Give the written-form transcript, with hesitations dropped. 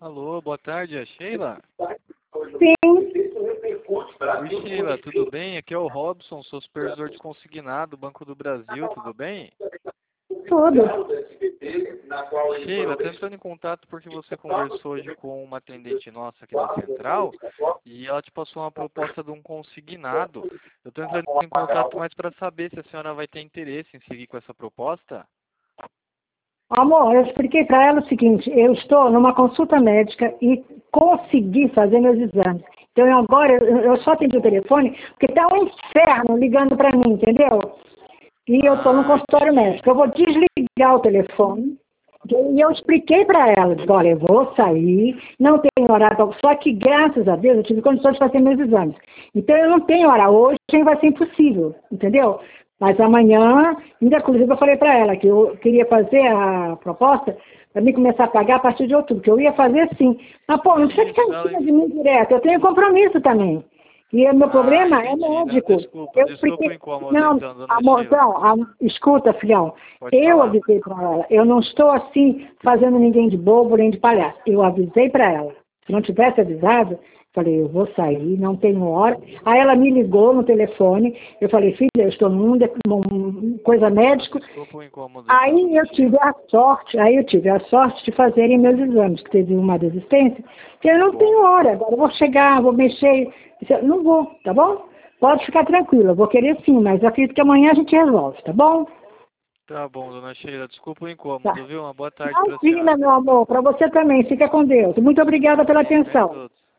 Alô, boa tarde, é Sheila? Sim, Oi, Sheila, tudo bem? Aqui é o Robson, sou supervisor de consignado, Banco do Brasil, tudo bem? tudo. Sheila, tô entrando em contato porque você conversou hoje com uma atendente nossa aqui da Central e ela te passou uma proposta de um consignado. Eu tô entrando em contato mais para saber se a senhora vai ter interesse em seguir com essa proposta. Amor, eu expliquei para ela o seguinte, eu estou numa consulta médica e consegui fazer meus exames. Então agora eu só atendi o telefone porque está um inferno ligando para mim, entendeu? E eu estou no consultório Entendi. médico. Eu vou desligar o telefone. E eu expliquei para ela, digo, olha, eu vou sair, não tenho horário, só que graças a Deus eu tive condições de fazer meus exames. Então eu não tenho hora hoje, vai ser impossível, entendeu? Mas amanhã, ainda inclusive eu falei para ela que eu queria fazer a proposta para mim começar a pagar a partir de outubro, que eu ia fazer sim. Mas, pô, não precisa ficar em cima de mim direto, eu tenho compromisso também. E o meu problema é Entendi. Não, médico. desculpa Eu o expliquei. incômodo Não, então, dona amor, Sheila. então, escuta, filhão. Pode Eu falar. avisei para ela. Eu não estou assim fazendo ninguém de bobo nem de palhaço. Eu avisei para ela. Se não tivesse avisado, falei, eu vou sair, não tenho hora. Aí ela me ligou no telefone. Eu falei, filha, eu estou num coisa médico. Desculpa o incômodo então, Aí dona eu tive Sheila. a sorte de fazerem meus exames, que teve uma desistência, que eu não Bom, tenho hora, agora eu vou chegar, vou mexer, não vou, tá bom? Pode ficar tranquila, eu vou querer sim, mas acredito que amanhã a gente resolve, tá bom? tá bom, dona Sheila. Desculpa o incômodo, Tá. viu? Uma boa tarde para a Imagina, senhora. meu amor, para você também, fica com Deus. Muito obrigada pela Amém. Para atenção. todos.